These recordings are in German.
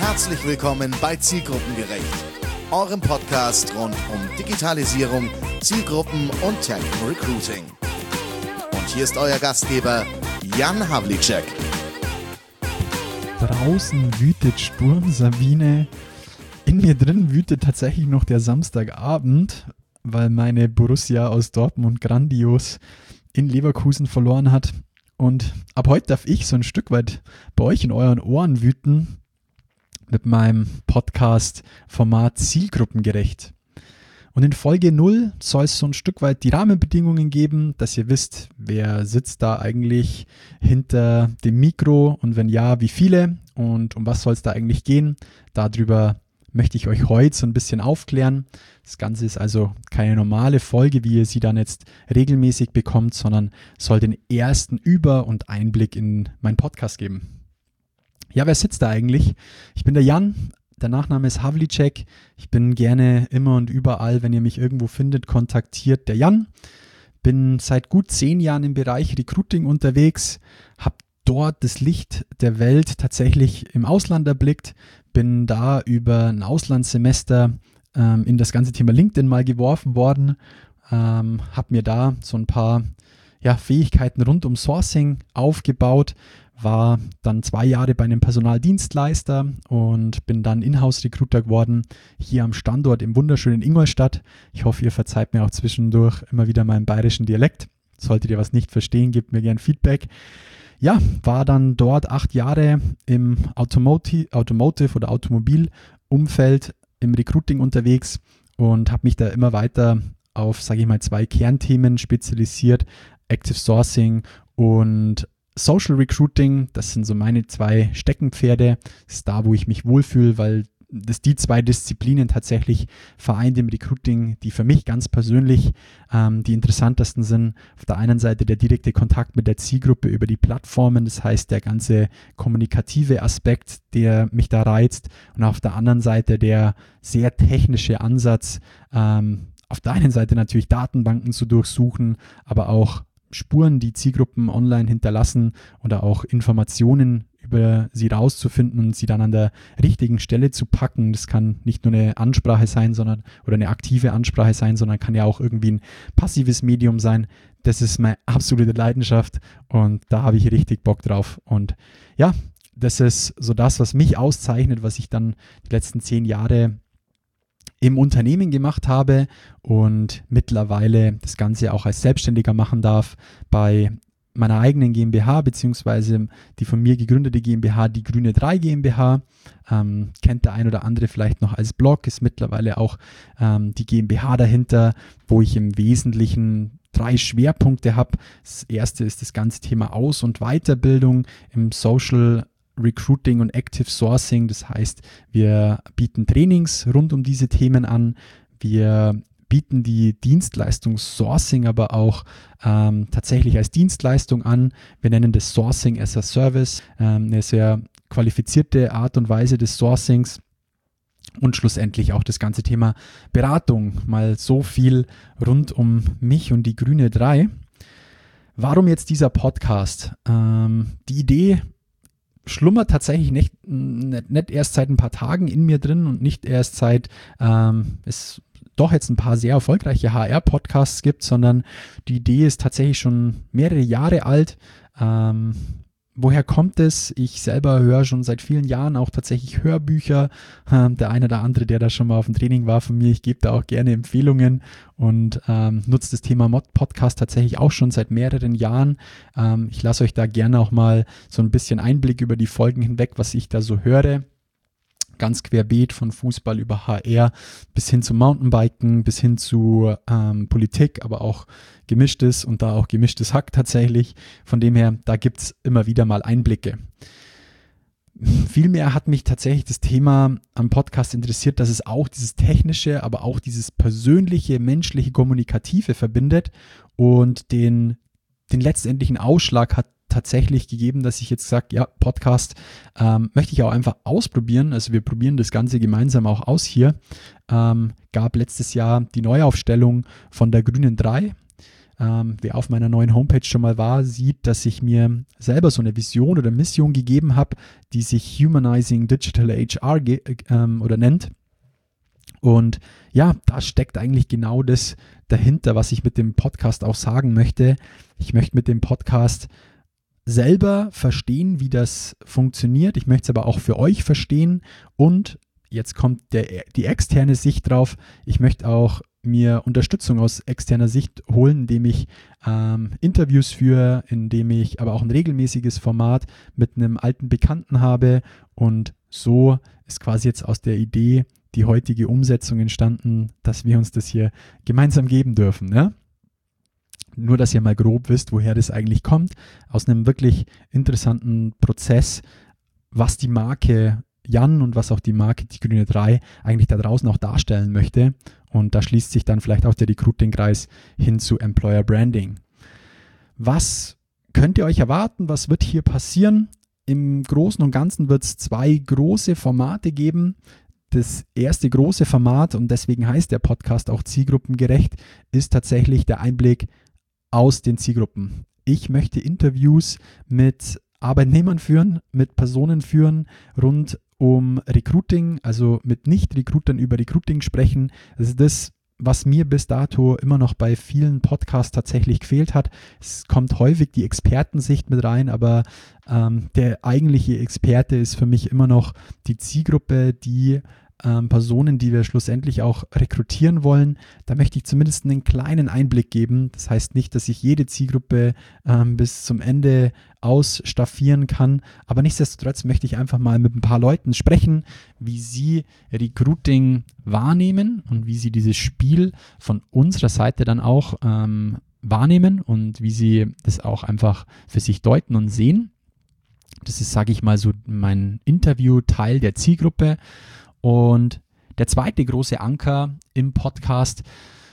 Herzlich willkommen bei Zielgruppengerecht, eurem Podcast rund um Digitalisierung, Zielgruppen und Tech-Recruiting. Und hier ist euer Gastgeber Jan Havlicek. Draußen wütet Sturm, Sabine. In mir drin wütet tatsächlich noch der Samstagabend, weil meine Borussia aus Dortmund grandios in Leverkusen verloren hat. Und ab heute darf ich so ein Stück weit bei euch in euren Ohren wüten mit meinem Podcast-Format Zielgruppengerecht. Und in Folge 0 soll es so ein Stück weit die Rahmenbedingungen geben, dass ihr wisst, wer sitzt da eigentlich hinter dem Mikro und wenn ja, wie viele und um was soll es da eigentlich gehen. Darüber möchte ich euch heute so ein bisschen aufklären. Das Ganze ist also keine normale Folge, wie ihr sie dann jetzt regelmäßig bekommt, sondern soll den ersten Über- und Einblick in meinen Podcast geben. Ja, wer sitzt da eigentlich? Ich bin der Jan, der Nachname ist Havlicek. Ich bin gerne immer und überall, wenn ihr mich irgendwo findet, kontaktiert der Jan. Bin seit gut 10 Jahren im Bereich Recruiting unterwegs, habe dort das Licht der Welt tatsächlich im Ausland erblickt, bin da über ein Auslandssemester in das ganze Thema LinkedIn mal geworfen worden, habe mir da so ein paar Fähigkeiten rund um Sourcing aufgebaut, war dann 2 Jahre bei einem Personaldienstleister und bin dann Inhouse-Recruiter geworden, hier am Standort im wunderschönen Ingolstadt. Ich hoffe, ihr verzeiht mir auch zwischendurch immer wieder meinen bayerischen Dialekt. Solltet ihr was nicht verstehen, gebt mir gerne Feedback. Ja, war dann dort 8 Jahre im Automotive oder Automobilumfeld im Recruiting unterwegs und habe mich da immer weiter auf, 2 Kernthemen spezialisiert, Active Sourcing und Social Recruiting. Das sind so meine 2 Steckenpferde. Das ist da, wo ich mich wohlfühle, weil das die 2 Disziplinen tatsächlich vereint im Recruiting, die für mich ganz persönlich die interessantesten sind. Auf der einen Seite der direkte Kontakt mit der Zielgruppe über die Plattformen, das heißt der ganze kommunikative Aspekt, der mich da reizt, und auf der anderen Seite der sehr technische Ansatz, auf der einen Seite natürlich Datenbanken zu durchsuchen, aber auch Spuren, die Zielgruppen online hinterlassen oder auch Informationen über sie rauszufinden und sie dann an der richtigen Stelle zu packen. Das kann nicht nur eine Ansprache sein, oder eine aktive Ansprache sein, sondern kann ja auch irgendwie ein passives Medium sein. Das ist meine absolute Leidenschaft und da habe ich richtig Bock drauf. Und ja, das ist so das, was mich auszeichnet, was ich dann die letzten 10 Jahre im Unternehmen gemacht habe und mittlerweile das Ganze auch als Selbstständiger machen darf bei meiner eigenen GmbH, beziehungsweise die von mir gegründete GmbH, die Grüne 3 GmbH, kennt der ein oder andere vielleicht noch als Blog, ist mittlerweile auch die GmbH dahinter, wo ich im Wesentlichen 3 Schwerpunkte habe. Das erste ist das ganze Thema Aus- und Weiterbildung im Social Recruiting und Active Sourcing, das heißt, wir bieten Trainings rund um diese Themen an, wir bieten die Dienstleistung Sourcing aber auch tatsächlich als Dienstleistung an. Wir nennen das Sourcing as a Service, eine sehr qualifizierte Art und Weise des Sourcings und schlussendlich auch das ganze Thema Beratung. Mal so viel rund um mich und die Grüne 3. Warum jetzt dieser Podcast? Die Idee schlummert tatsächlich nicht erst seit ein paar Tagen in mir drin und nicht erst seit es doch jetzt ein paar sehr erfolgreiche HR-Podcasts gibt, sondern die Idee ist tatsächlich schon mehrere Jahre alt. Woher kommt es? Ich selber höre schon seit vielen Jahren auch tatsächlich Hörbücher. Der eine oder andere, der da schon mal auf dem Training war von mir, ich gebe da auch gerne Empfehlungen und nutze das Thema Podcast tatsächlich auch schon seit mehreren Jahren. Ich lasse euch da gerne auch mal so ein bisschen Einblick über die Folgen hinweg, was ich da so höre. Ganz querbeet von Fußball über HR bis hin zu Mountainbiken, bis hin zu Politik, aber auch gemischtes und da auch gemischtes Hack tatsächlich. Von dem her, da gibt es immer wieder mal Einblicke. Vielmehr hat mich tatsächlich das Thema am Podcast interessiert, dass es auch dieses technische, aber auch dieses persönliche, menschliche, kommunikative verbindet und den letztendlichen Ausschlag hat tatsächlich gegeben, dass ich jetzt sage, ja, Podcast möchte ich auch einfach ausprobieren. Also wir probieren das Ganze gemeinsam auch aus hier. Gab letztes Jahr die Neuaufstellung von der Grünen 3. wer auf meiner neuen Homepage schon mal war, sieht, dass ich mir selber so eine Vision oder Mission gegeben habe, die sich Humanizing Digital HR nennt. Und ja, da steckt eigentlich genau das dahinter, was ich mit dem Podcast auch sagen möchte. Ich möchte mit dem Podcast selber verstehen, wie das funktioniert. Ich möchte es aber auch für euch verstehen. Und jetzt kommt die externe Sicht drauf. Ich möchte auch mir Unterstützung aus externer Sicht holen, indem ich Interviews führe, indem ich aber auch ein regelmäßiges Format mit einem alten Bekannten habe. Und so ist quasi jetzt aus der Idee die heutige Umsetzung entstanden, dass wir uns das hier gemeinsam geben dürfen. Ne? Nur, dass ihr mal grob wisst, woher das eigentlich kommt. Aus einem wirklich interessanten Prozess, was die Marke Jan und was auch die Marke Die Grüne 3 eigentlich da draußen auch darstellen möchte. Und da schließt sich dann vielleicht auch der Recruiting-Kreis hin zu Employer Branding. Was könnt ihr euch erwarten? Was wird hier passieren? Im Großen und Ganzen wird es 2 große Formate geben. Das erste große Format, und deswegen heißt der Podcast auch zielgruppengerecht, ist tatsächlich der Einblick aus den Zielgruppen. Ich möchte Interviews mit Arbeitnehmern führen, mit Personen führen, rund um Recruiting, also mit Nicht-Recruitern über Recruiting sprechen. Das ist das, was mir bis dato immer noch bei vielen Podcasts tatsächlich gefehlt hat. Es kommt häufig die Expertensicht mit rein, aber der eigentliche Experte ist für mich immer noch die Zielgruppe, die Personen, die wir schlussendlich auch rekrutieren wollen. Da möchte ich zumindest einen kleinen Einblick geben. Das heißt nicht, dass ich jede Zielgruppe bis zum Ende ausstaffieren kann, aber nichtsdestotrotz möchte ich einfach mal mit ein paar Leuten sprechen, wie sie Recruiting wahrnehmen und wie sie dieses Spiel von unserer Seite dann auch wahrnehmen und wie sie das auch einfach für sich deuten und sehen. Das ist, sage ich mal, so mein Interview-Teil der Zielgruppe. Und der zweite große Anker im Podcast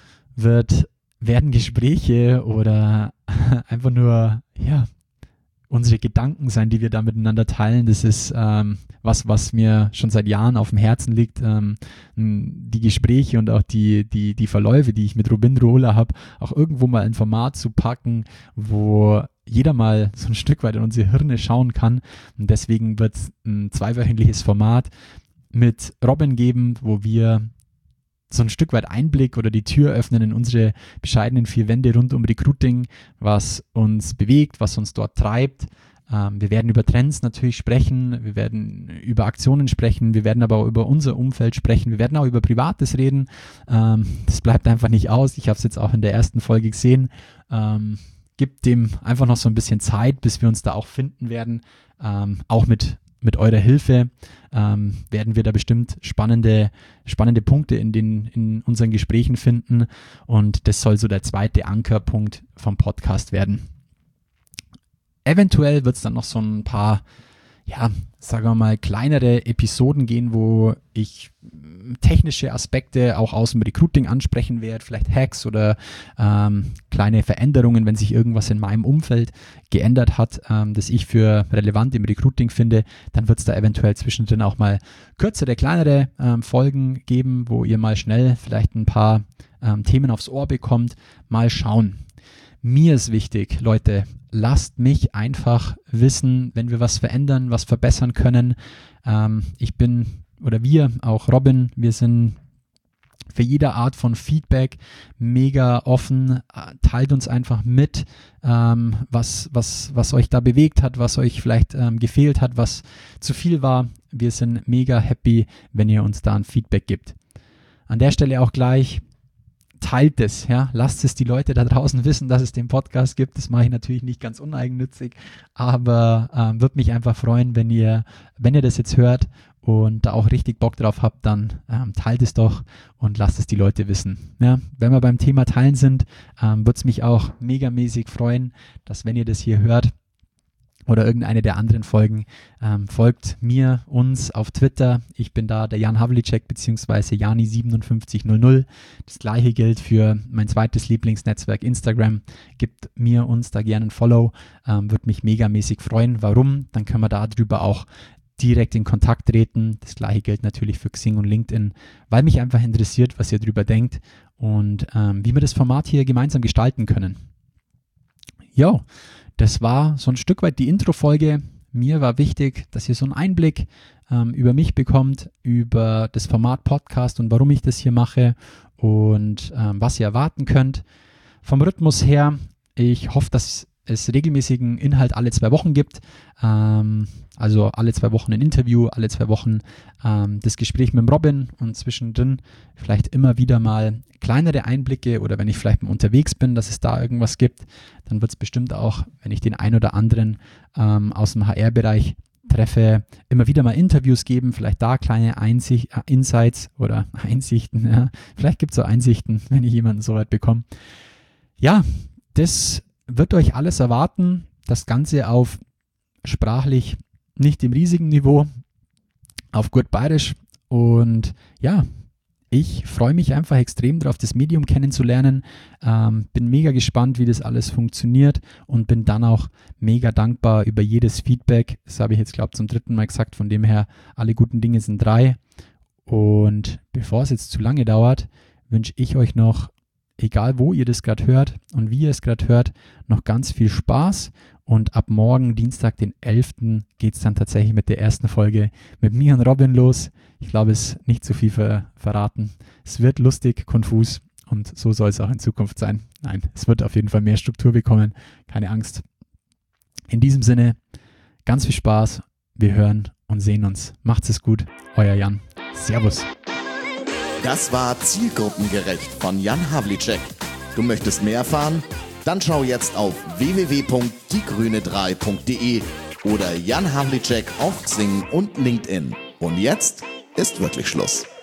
werden Gespräche oder einfach nur unsere Gedanken sein, die wir da miteinander teilen. Das ist was mir schon seit Jahren auf dem Herzen liegt. Die Gespräche und auch die Verläufe, die ich mit Robin Rohler habe, auch irgendwo mal ein Format zu packen, wo jeder mal so ein Stück weit in unsere Hirne schauen kann. Und deswegen wird es ein 2-wöchentliches Format mit Robin geben, wo wir so ein Stück weit Einblick oder die Tür öffnen in unsere bescheidenen 4 Wände rund um Recruiting, was uns bewegt, was uns dort treibt. Wir werden über Trends natürlich sprechen, wir werden über Aktionen sprechen, wir werden aber auch über unser Umfeld sprechen, wir werden auch über Privates reden. Das bleibt einfach nicht aus. Ich habe es jetzt auch in der ersten Folge gesehen. Gibt dem einfach noch so ein bisschen Zeit, bis wir uns da auch finden werden, auch mit eurer Hilfe werden wir da bestimmt spannende Punkte in unseren Gesprächen finden, und das soll so der zweite Ankerpunkt vom Podcast werden. Eventuell wird es dann noch so ein paar, sagen wir mal, kleinere Episoden gehen, wo ich technische Aspekte auch aus dem Recruiting ansprechen werde, vielleicht Hacks oder kleine Veränderungen, wenn sich irgendwas in meinem Umfeld geändert hat, das ich für relevant im Recruiting finde. Dann wird es da eventuell zwischendrin auch mal kürzere, kleinere Folgen geben, wo ihr mal schnell vielleicht ein paar Themen aufs Ohr bekommt. Mal schauen. Mir ist wichtig, Leute, lasst mich einfach wissen, wenn wir was verändern, was verbessern können. Wir, auch Robin, wir sind für jede Art von Feedback mega offen. Teilt uns einfach mit, was euch da bewegt hat, was euch vielleicht gefehlt hat, was zu viel war. Wir sind mega happy, wenn ihr uns da ein Feedback gibt. An der Stelle auch gleich, teilt es, lasst es die Leute da draußen wissen, dass es den Podcast gibt. Das mache ich natürlich nicht ganz uneigennützig, aber würde mich einfach freuen, wenn ihr das jetzt hört und da auch richtig Bock drauf habt, dann teilt es doch und lasst es die Leute wissen. Ja, wenn wir beim Thema Teilen sind, würde es mich auch megamäßig freuen, dass, wenn ihr das hier hört oder irgendeine der anderen Folgen, folgt uns auf Twitter. Ich bin da der Jan Havlicek bzw. Jani5700. Das gleiche gilt für mein zweites Lieblingsnetzwerk Instagram. Gebt uns da gerne ein Follow. Würde mich megamäßig freuen. Warum? Dann können wir darüber auch direkt in Kontakt treten. Das gleiche gilt natürlich für Xing und LinkedIn, weil mich einfach interessiert, was ihr darüber denkt und wie wir das Format hier gemeinsam gestalten können. Ja, das war so ein Stück weit die Intro-Folge. Mir war wichtig, dass ihr so einen Einblick über mich bekommt, über das Format Podcast und warum ich das hier mache und was ihr erwarten könnt. Vom Rhythmus her, ich hoffe, dass es regelmäßigen Inhalt alle 2 Wochen gibt. Also alle 2 Wochen ein Interview, alle 2 Wochen das Gespräch mit dem Robin und zwischendrin vielleicht immer wieder mal kleinere Einblicke oder wenn ich vielleicht mal unterwegs bin, dass es da irgendwas gibt, dann wird es bestimmt auch, wenn ich den ein oder anderen aus dem HR-Bereich treffe, immer wieder mal Interviews geben, vielleicht da kleine Insights oder Einsichten. Ja. Vielleicht gibt es auch Einsichten, wenn ich jemanden so weit bekomme. Ja, das wird euch alles erwarten. Das Ganze auf sprachlich nicht im riesigen Niveau, auf gut Bayerisch. Und ja, ich freue mich einfach extrem darauf, das Medium kennenzulernen. Bin mega gespannt, wie das alles funktioniert und bin dann auch mega dankbar über jedes Feedback. Das habe ich jetzt, glaube ich, zum 3. Mal gesagt. Von dem her, alle guten Dinge sind 3. Und bevor es jetzt zu lange dauert, wünsche ich euch noch, egal wo ihr das gerade hört und wie ihr es gerade hört, noch ganz viel Spaß. Und ab morgen, Dienstag, den 11., geht es dann tatsächlich mit der ersten Folge mit mir und Robin los. Ich glaube, es ist nicht zu viel verraten. Es wird lustig, konfus und so soll es auch in Zukunft sein. Nein, es wird auf jeden Fall mehr Struktur bekommen. Keine Angst. In diesem Sinne, ganz viel Spaß. Wir hören und sehen uns. Macht's es gut. Euer Jan. Servus. Das war Zielgruppengerecht von Jan Havlicek. Du möchtest mehr erfahren? Dann schau jetzt auf www.diegrüne3.de oder Jan Havlicek auf Xing und LinkedIn. Und jetzt ist wirklich Schluss.